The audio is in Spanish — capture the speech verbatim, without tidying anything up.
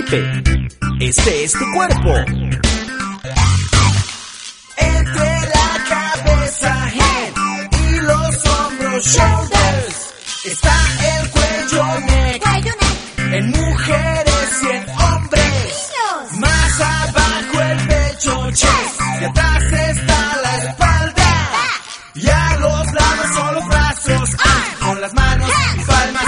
golpe. Este es tu cuerpo. Entre la cabeza, head, y los hombros, shoulders, está el cuello, neck, en mujeres y en hombres. Más abajo el pecho, chest, y atrás está la espalda. Y a los lados son los brazos, ah, con las manos y palmas